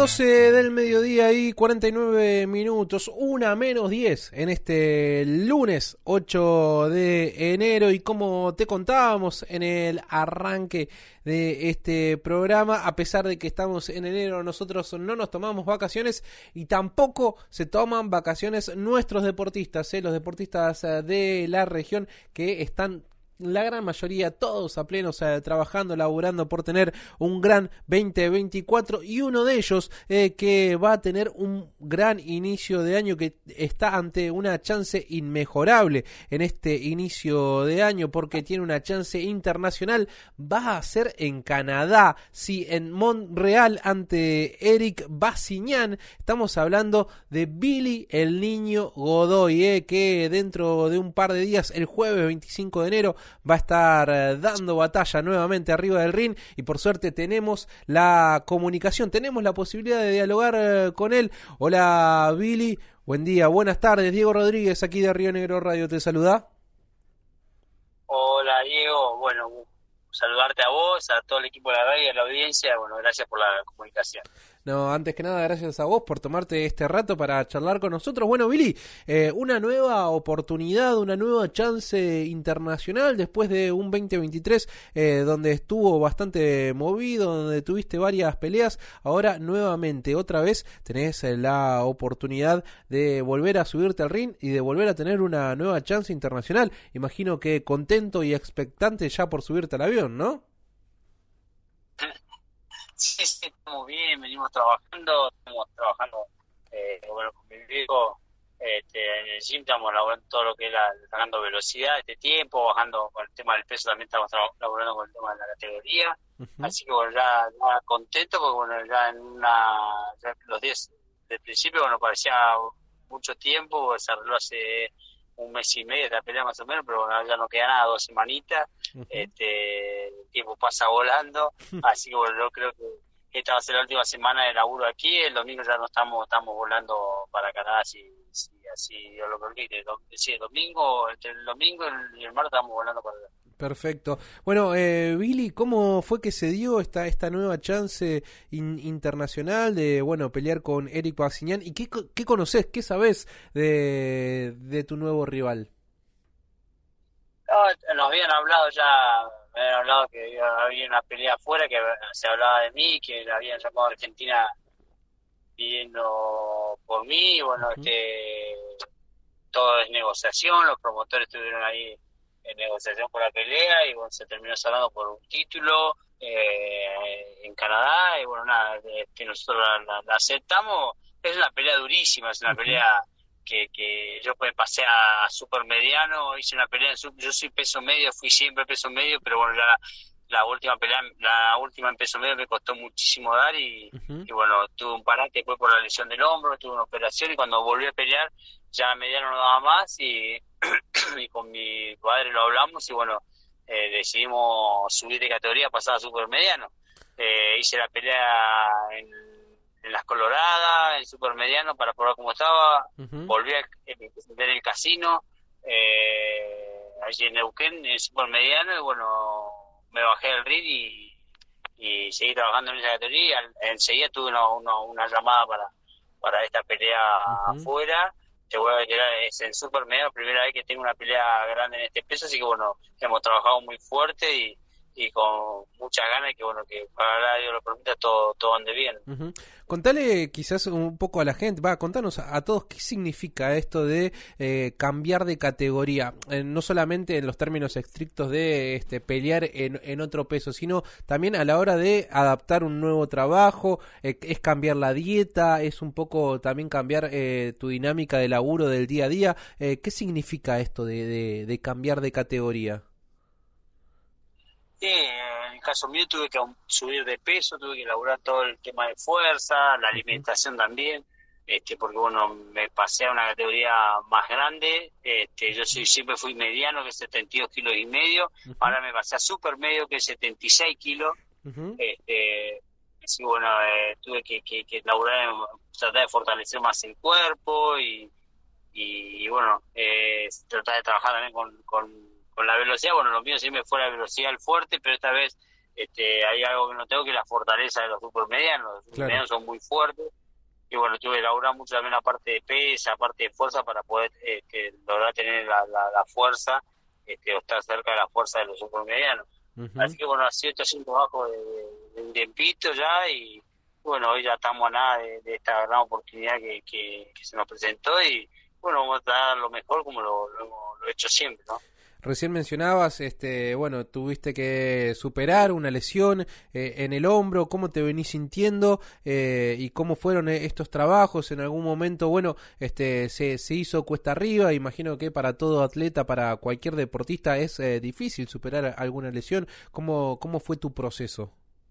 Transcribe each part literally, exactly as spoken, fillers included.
doce del mediodía y cuarenta y nueve minutos, una menos diez en este lunes ocho de enero, y como te contábamos en el arranque de este programa, a pesar de que estamos en enero, nosotros no nos tomamos vacaciones y tampoco se toman vacaciones nuestros deportistas, ¿eh? Los deportistas de la región que están la gran mayoría, todos a pleno, o sea, trabajando, laburando por tener un gran veinte veinticuatro, y uno de ellos eh, que va a tener un gran inicio de año, que está ante una chance inmejorable en este inicio de año, porque tiene una chance internacional, va a ser en Canadá, sí, en Montreal, ante Eric Bassignan. Estamos hablando de Billy el Niño Godoy, eh, que dentro de un par de días, el jueves veinticinco de enero, va a estar eh, dando batalla nuevamente arriba del ring, y por suerte tenemos la comunicación, tenemos la posibilidad de dialogar eh, con él. Hola Billy, buen día, buenas tardes. Diego Rodríguez aquí de Río Negro Radio te saluda. Hola Diego, bueno, saludarte a vos, a todo el equipo de la radio y a la audiencia. Bueno, gracias por la comunicación. No, antes que nada, gracias a vos por tomarte este rato para charlar con nosotros. Bueno, Billy, eh, una nueva oportunidad, una nueva chance internacional después de un veinte veintitrés eh, donde estuvo bastante movido, donde tuviste varias peleas. Ahora nuevamente, otra vez, tenés la oportunidad de volver a subirte al ring y de volver a tener una nueva chance internacional. Imagino que contento y expectante ya por subirte al avión, ¿no? Sí, sí, estamos bien, venimos trabajando, estamos trabajando, eh, bueno, con mi viejo, este, en el gym estamos laburando todo lo que es la, sacando velocidad este tiempo, bajando con el tema del peso, también estamos trabajando, laburando con el tema de la categoría, uh-huh. Así que bueno, ya, ya contento, porque bueno, ya en una, ya los días del principio, bueno, parecía mucho tiempo, se arregló hace un mes y medio esta pelea más o menos, pero bueno, ya no queda nada, dos semanitas, uh-huh. este, el tiempo pasa volando, así que bueno, yo creo que esta va a ser la última semana de laburo aquí, el domingo ya no estamos estamos volando para Canadá, si, si así Dios lo permite, sí, el domingo, entre el domingo y el martes estamos volando para allá. Perfecto. Bueno, eh, Billy, ¿cómo fue que se dio esta esta nueva chance in, internacional de, bueno, pelear con Eric Bassignan? ¿Y qué, qué conocés, qué sabés de, de tu nuevo rival? No, nos habían hablado ya, me habían hablado que había una pelea afuera, que se hablaba de mí, que le habían llamado a Argentina pidiendo por mí, bueno, uh-huh. este todo es negociación, los promotores estuvieron ahí en negociación por la pelea y bueno, se terminó cerrando por un título eh, en Canadá, y bueno, nada, que nosotros la, la, la aceptamos. Es una pelea durísima, es una uh-huh. pelea que, que yo pues pasé a super mediano, hice una pelea en sub, yo soy peso medio, fui siempre peso medio, pero bueno, la, la última pelea, la última en peso medio me costó muchísimo dar y, uh-huh. y bueno, tuve un parate después por la lesión del hombro, tuve una operación y cuando volví a pelear ya mediano no daba más y, y con mi padre lo hablamos y bueno, eh, decidimos subir de categoría, pasar a super mediano. Eh, hice la pelea en, en las Coloradas, en super mediano para probar cómo estaba, uh-huh. volví a eh, presentar en el casino, eh, allí en Neuquén, en super mediano, y bueno, me bajé del ring y, y seguí trabajando en esa categoría. Enseguida tuve una, una, una llamada para, para esta pelea uh-huh. afuera. Te voy a quedar, es en super medio, primera vez que tengo una pelea grande en este peso, así que bueno, hemos trabajado muy fuerte y, y con muchas ganas, y que bueno, que para Dios lo permita, todo, todo ande bien. Uh-huh. Contale quizás un poco a la gente, va, contanos a, a todos qué significa esto de eh, cambiar de categoría, eh, no solamente en los términos estrictos de este pelear en, en otro peso, sino también a la hora de adaptar un nuevo trabajo, eh, es cambiar la dieta, es un poco también cambiar eh, tu dinámica de laburo del día a día. Eh, ¿qué significa esto de, de, de cambiar de categoría? Sí, en el caso mío tuve que subir de peso, tuve que elaborar todo el tema de fuerza, la alimentación uh-huh. también, este, porque bueno, me pasé a una categoría más grande, este, yo soy, siempre fui mediano, que es setenta y dos kilos y medio, uh-huh. ahora me pasé a super medio, que es setenta y seis kilos, uh-huh. este, así bueno, eh, tuve que, que, que elaborar, tratar de fortalecer más el cuerpo y, y, y bueno, eh, tratar de trabajar también con, con con la velocidad. Bueno, lo mío siempre fue la velocidad al fuerte, pero esta vez este, hay algo que no tengo, que es la fortaleza de los supermedianos. Los supermedianos son muy fuertes, y bueno, tuve que elaborar mucho también la parte de pesa, la parte de fuerza, para poder este, lograr tener la, la, la fuerza, este, o estar cerca de la fuerza de los supermedianos. Uh-huh. Así que bueno, ha sido estos cinco bajos de, de, de un tiempito ya, y bueno, hoy ya estamos a nada de, de esta gran oportunidad que, que, que se nos presentó, y bueno, vamos a dar lo mejor como lo, lo, lo he hecho siempre, ¿no? Recién mencionabas, este, bueno, tuviste que superar una lesión eh, en el hombro. ¿Cómo te venís sintiendo eh, y cómo fueron estos trabajos? En algún momento, bueno, este, se, se hizo cuesta arriba. Imagino que para todo atleta, para cualquier deportista, es eh, difícil superar alguna lesión. ¿Cómo, cómo fue tu proceso?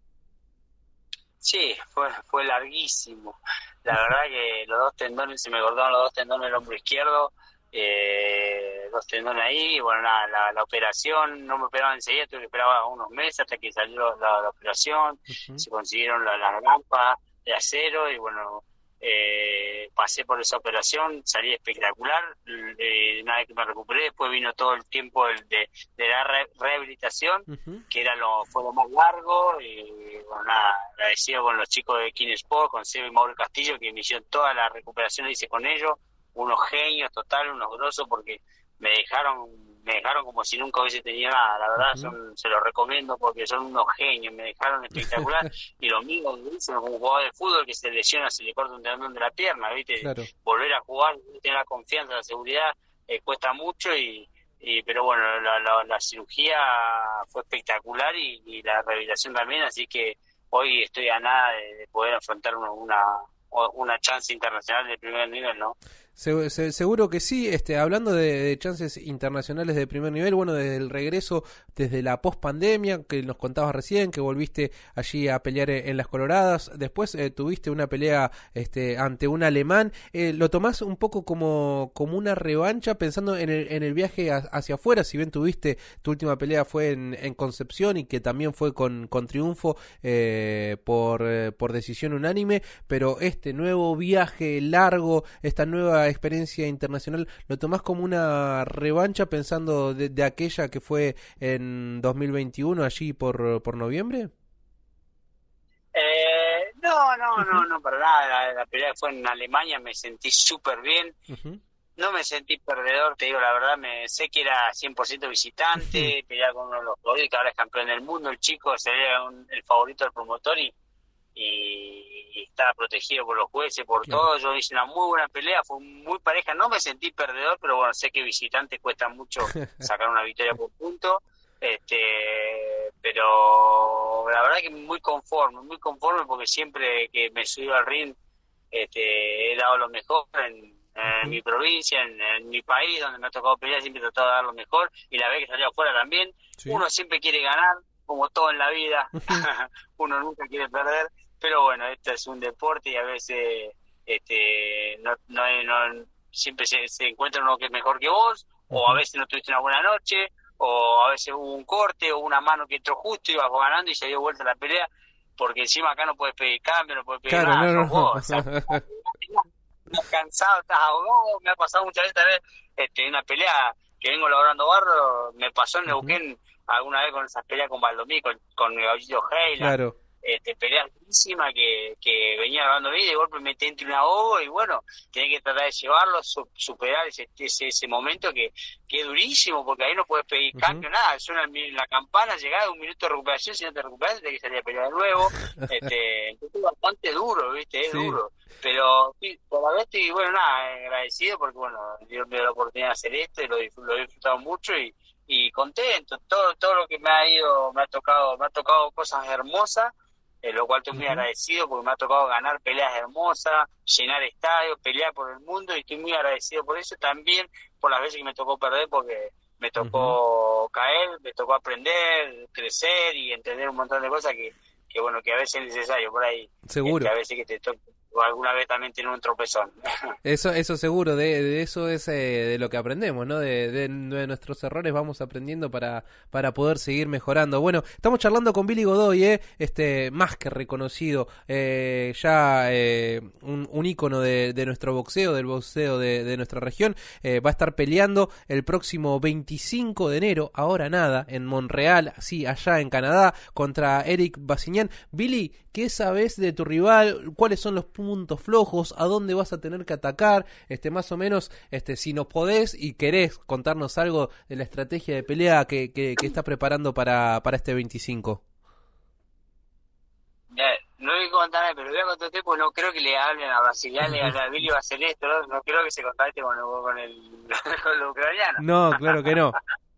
Sí, fue, fue larguísimo. La verdad que los dos tendones, se me cortaron los dos tendones del hombro izquierdo. Eh, dos tendones ahí, y bueno, nada, la, la operación no me operaban enseguida, tuve que esperar unos meses hasta que salió la, la operación. Uh-huh. Se consiguieron las la rampas de acero, y bueno, eh, pasé por esa operación, salí espectacular. Eh, una vez que me recuperé, después vino todo el tiempo de, de, de la re, rehabilitación, uh-huh. que era lo fue lo más largo, y bueno, nada, agradecido con los chicos de Kinesport, con Seba y Mauro Castillo, que me hicieron toda la recuperación, la hice con ellos. Unos genios total, unos grosos, porque me dejaron me dejaron como si nunca hubiese tenido nada. La verdad, uh-huh. son, se los recomiendo porque son unos genios, me dejaron espectacular. Y lo mismo dicen, como un jugador de fútbol que se lesiona, se le corta un tendón de la pierna, ¿viste? Claro. Volver a jugar, tener la confianza, la seguridad, eh, cuesta mucho, y, y pero bueno, la, la, la cirugía fue espectacular, y, y la rehabilitación también, así que hoy estoy a nada de, de poder afrontar una, una, una chance internacional de primer nivel, ¿no? Se, se, seguro que sí. Este, hablando de, de chances internacionales de primer nivel, bueno, desde el regreso, desde la post-pandemia, que nos contabas recién, que volviste allí a pelear en las Coloradas, después eh, tuviste una pelea este, ante un alemán, eh, ¿lo tomás un poco como, como una revancha pensando en el, en el viaje a, hacia afuera? Si bien tuviste, tu última pelea fue en, en Concepción, y que también fue con, con triunfo eh, por, eh, por decisión unánime, pero este nuevo viaje largo, esta nueva experiencia internacional, ¿lo tomás como una revancha pensando de, de aquella que fue en dos mil veintiuno, allí por, por noviembre? Eh, no, no, uh-huh. no, no, para nada. La, la pelea fue en Alemania, me sentí súper bien. Uh-huh. No me sentí perdedor, te digo la verdad, me sé que era cien por ciento visitante, uh-huh. pelear con uno de los favoritos, que ahora es campeón del mundo, el chico sería un, el favorito del promotor, y y estaba protegido por los jueces, por claro. todo. Yo hice una muy buena pelea, fue muy pareja, no me sentí perdedor, pero bueno, sé que visitante cuesta mucho sacar una victoria por punto, este pero la verdad que muy conforme, muy conforme, porque siempre que me subí al ring este, he dado lo mejor en, en uh-huh. mi provincia, en, en mi país, donde me ha tocado pelear, siempre he tratado de dar lo mejor, y la vez que salí afuera también. Sí. Uno siempre quiere ganar, como todo en la vida, uno nunca quiere perder, pero bueno, este es un deporte, y a veces este no, no, no siempre se, se encuentra uno que es mejor que vos, uh-huh. o a veces no tuviste una buena noche, o a veces hubo un corte, o una mano que entró justo y vas ganando y se dio vuelta la pelea, porque encima acá no puedes pedir cambio, no puedes pedir claro, nada, no, no, vos, no. o sea, estás cansado, estás ahogado. Me ha pasado muchas veces también, este, una pelea que vengo logrando barro, me pasó en Neuquén uh-huh. alguna vez con esas peleas con Valdomí, con, con Gauchito Heiland, claro. este, peleas durísimas que, que venía grabando vida, y de golpe me entre un ahogo, y bueno, tenés que tratar de llevarlo, su, superar ese, ese ese momento que, que es durísimo, porque ahí no puedes pedir uh-huh. cambio, nada, suena la campana, llegada un minuto de recuperación, si no te recuperas tenés que salir a pelear de nuevo, este, entonces es bastante duro, viste, es sí. duro, pero sí, por la vez estoy, bueno, nada, agradecido, porque bueno, Dios me dio la oportunidad de hacer esto, y lo, lo he disfrutado mucho, y y contento, todo todo lo que me ha ido, me ha tocado, me ha tocado cosas hermosas, eh, lo cual estoy muy uh-huh. agradecido, porque me ha tocado ganar peleas hermosas, llenar estadios, pelear por el mundo, y estoy muy agradecido por eso, también por las veces que me tocó perder, porque me tocó uh-huh. caer, me tocó aprender, crecer y entender un montón de cosas que, que bueno, que a veces es necesario por ahí, seguro, que a veces que te toca alguna vez también tiene un tropezón. Eso, eso seguro, de, de eso es eh, de lo que aprendemos, ¿no? De, de, de nuestros errores vamos aprendiendo para, para poder seguir mejorando. Bueno, estamos charlando con Billy Godoy, ¿eh? Este, más que reconocido, eh, ya eh, un, un ícono de, de nuestro boxeo, del boxeo de, de nuestra región. Eh, va a estar peleando el próximo veinticinco de enero, ahora nada, en Montreal, sí, allá en Canadá, contra Eric Basignan. Billy, ¿qué sabes de tu rival? ¿Cuáles son los puntos flojos? ¿A dónde vas a tener que atacar? Este, más o menos, este, si nos podés y querés contarnos algo de la estrategia de pelea que, que, que está preparando para, para este veinticinco. Ya, no voy a contar, pero voy a contar porque no creo que le hablen a Basignan, le hablen a Billy va a hacer esto, no, no creo que se contacte con, con el con los ucranianos. No, claro que no.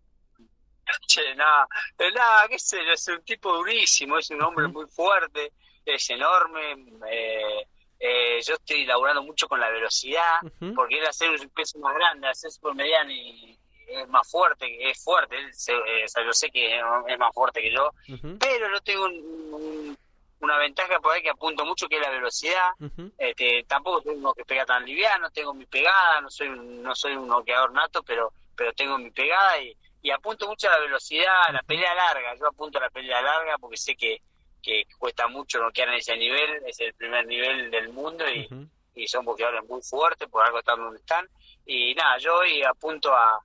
Che, nada, nada, qué sé yo, es un tipo durísimo, es un hombre uh-huh. muy fuerte, es enorme, eh, eh, yo estoy laburando mucho con la velocidad, uh-huh. porque él hacer un peso más grande, hacer super mediano y es más fuerte, es fuerte, él se, eh, o sea, yo sé que es más fuerte que yo, uh-huh. pero yo tengo un, un, una ventaja por ahí que apunto mucho, que es la velocidad, uh-huh. este, tampoco soy uno que pega tan liviano, tengo mi pegada, no soy no soy un noqueador nato, pero pero tengo mi pegada y y apunto mucho a la velocidad, a la pelea larga. Yo apunto a la pelea larga porque sé que, que cuesta mucho noquear en ese nivel, es el primer nivel del mundo y, uh-huh. y son boxeadores muy fuertes, por algo están donde están. Y nada, yo hoy apunto a,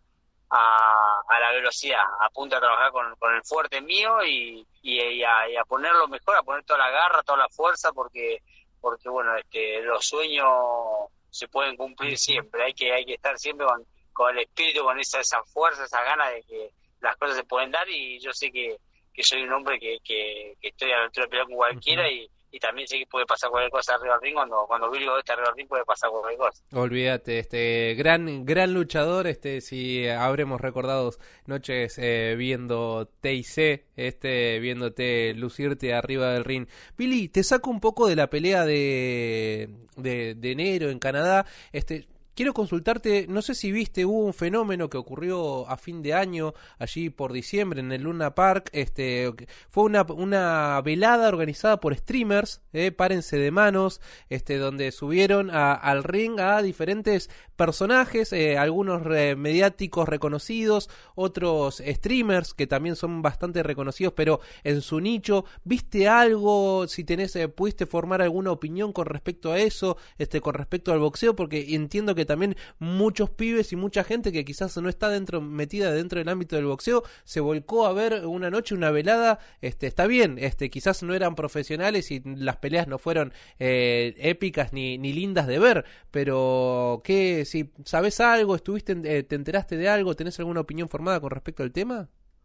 a, a la velocidad, apunto a trabajar con, con el fuerte mío y, y, y, a, y a ponerlo mejor, a poner toda la garra, toda la fuerza, porque porque bueno, este, los sueños se pueden cumplir siempre, hay que hay que estar siempre con con el espíritu, con esa, esa fuerza, esa gana de que las cosas se pueden dar, y yo sé que, que soy un hombre que, que, que estoy a la altura de pelear con cualquiera, uh-huh. y, y también sé que puede pasar cualquier cosa arriba del ring, cuando, cuando Billy Godoy está arriba del ring puede pasar cualquier cosa. Olvídate, este gran gran luchador, este si habremos recordado noches eh, viendo T I C, este viéndote lucirte arriba del ring. Billy, te saco un poco de la pelea de, de, de enero en Canadá, este... Quiero consultarte, no sé si viste, hubo un fenómeno que ocurrió a fin de año, allí por diciembre, en el Luna Park, este, fue una, una velada organizada por streamers, eh, párense de manos, este, donde subieron a, al ring a diferentes personajes, eh, algunos re, mediáticos reconocidos, otros streamers que también son bastante reconocidos, pero en su nicho. ¿Viste algo? Si tenés, eh, pudiste formar alguna opinión con respecto a eso, este, con respecto al boxeo, porque entiendo que también muchos pibes y mucha gente que quizás no está dentro metida dentro del ámbito del boxeo se volcó a ver una noche una velada. Este, está bien, este, quizás no eran profesionales y las peleas no fueron eh, épicas ni, ni lindas de ver, pero ¿qué, si sabes algo, estuviste, eh, te enteraste de algo, tenés alguna opinión formada con respecto al tema?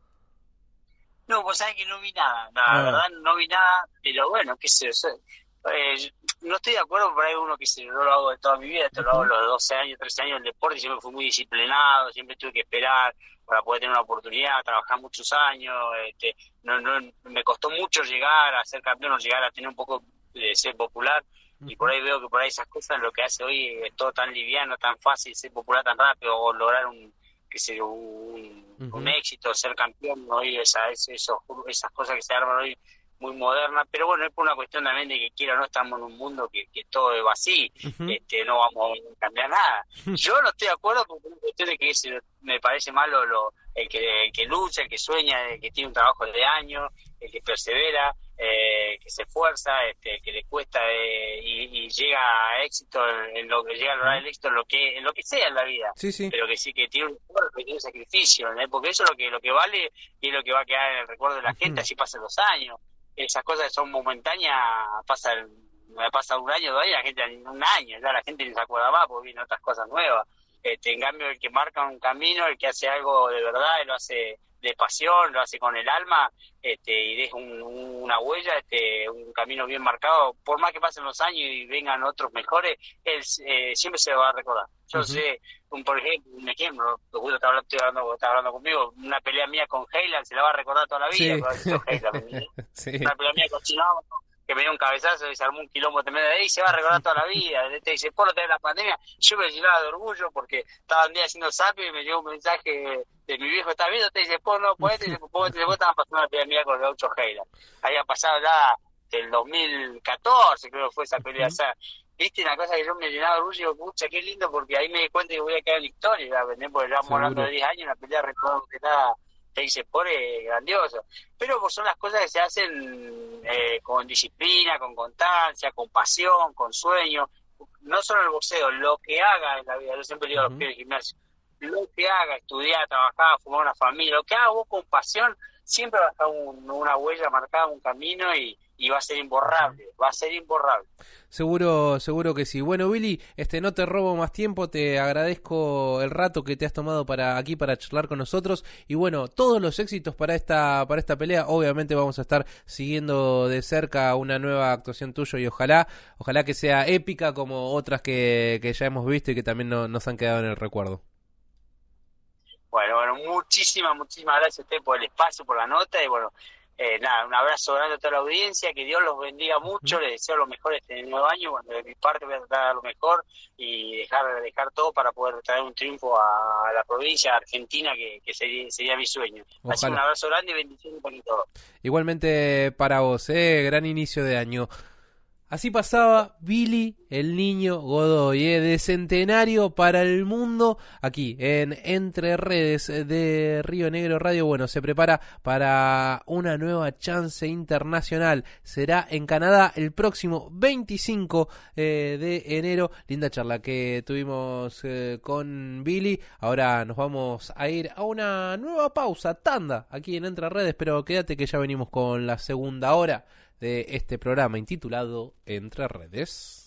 No, vos sabés que no vi nada, la ah. verdad no vi nada, pero bueno, qué sé yo, eh, no estoy de acuerdo, por ahí uno que se, yo lo hago de toda mi vida, esto uh-huh. lo hago los doce años, trece años en el deporte, y siempre fui muy disciplinado, siempre tuve que esperar para poder tener una oportunidad, trabajar muchos años, este, no, no, me costó mucho llegar a ser campeón o llegar a tener un poco de ser popular, uh-huh. y por ahí veo que por ahí esas cosas, lo que hace hoy es todo tan liviano, tan fácil, ser popular tan rápido, o lograr un, que sea un, uh-huh. un éxito, ser campeón, hoy esa, esa, esos, esas cosas que se arman hoy muy moderna, pero bueno, es por una cuestión también de que quiera o no, estamos en un mundo que, que todo es así, uh-huh. este, no vamos a cambiar nada. Yo no estoy de acuerdo porque es una cuestión de que es, me parece malo lo, el, que, el que lucha, el que sueña, el que tiene un trabajo de años, el que persevera, eh, que se esfuerza, este, que le cuesta eh, y, y llega a éxito en, en lo que llega a lograr el éxito en lo que en lo que sea en la vida, sí, sí. pero que sí que tiene un esfuerzo, que tiene un sacrificio, ¿no? Porque eso es lo que lo que vale y es lo que va a quedar en el recuerdo de la uh-huh. gente, así pasan los años. Esas cosas son momentáneas, pasan, pasa un año, dos años, la gente en un año, ya la gente ni se acuerda más porque vienen otras cosas nuevas. Este, en cambio, el que marca un camino, el que hace algo de verdad, lo hace de pasión, lo hace con el alma, este, y deja un, una huella, este, un camino bien marcado, por más que pasen los años y vengan otros mejores, él eh, siempre se va a recordar. Yo uh-huh. sé, un, por ejemplo, un ejemplo, justo está hablando, estoy hablando, está hablando conmigo, una pelea mía con Heyland, se la va a recordar toda la vida, sí. Heyland, sí. Una pelea mía con Chino, que me dio un cabezazo y se armó un quilombo tremendo de ahí, se va a recordar toda la vida. Te dice, por lo de la pandemia, yo me llenaba de orgullo porque estaba un día haciendo sapio y me llegó un mensaje de mi viejo, ¿estás viendo? Te dice, por no, pues, te dice, pues, te estaban pasando una pelea mía con el ocho Heyland. Había pasado ya del dos mil catorce, creo que fue esa pelea, uh-huh. o sea, viste, una cosa que yo me llenaba de orgullo, y digo, pucha, qué lindo, porque ahí me di cuenta que voy a quedar en la historia, ¿verdad? Porque ya estamos hablando de diez años, una pelea recuerdo que nada, te dice, por es grandioso. Pero pues, son las cosas que se hacen eh, con disciplina, con constancia, con pasión, con sueño. No solo el boxeo, lo que haga en la vida, yo siempre digo a los Uh-huh. pibes del gimnasio, lo que haga, estudiar, trabajar, formar una familia, lo que haga vos con pasión, siempre va a estar un, una huella marcada, un camino y, y va a ser imborrable, va a ser imborrable. Seguro, seguro que sí. Bueno, Billy, este no te robo más tiempo, te agradezco el rato que te has tomado para aquí para charlar con nosotros y bueno, todos los éxitos para esta para esta pelea. Obviamente vamos a estar siguiendo de cerca una nueva actuación tuya y ojalá, ojalá que sea épica como otras que, que ya hemos visto y que también no, nos han quedado en el recuerdo. Bueno, bueno, muchísimas, muchísimas gracias a usted por el espacio, por la nota y bueno, eh, nada, un abrazo grande a toda la audiencia, que Dios los bendiga mucho, Uh-huh. les deseo lo mejor este nuevo año, bueno, de mi parte voy a tratar de dar lo mejor y dejar dejar todo para poder traer un triunfo a la provincia, a Argentina, que, que sería, sería mi sueño. Así que un Ojalá. abrazo grande y bendiciones para todos. Igualmente para vos, eh, gran inicio de año. Así pasaba Billy, el niño Godoy, eh, de centenario para el mundo, aquí en Entre Redes de Río Negro Radio. Bueno, se prepara para una nueva chance internacional. Será en Canadá el próximo veinticinco eh, de enero. Linda charla que tuvimos eh, con Billy. Ahora nos vamos a ir a una nueva pausa, tanda, aquí en Entre Redes, pero quédate que ya venimos con la segunda hora de este programa intitulado Entre Redes.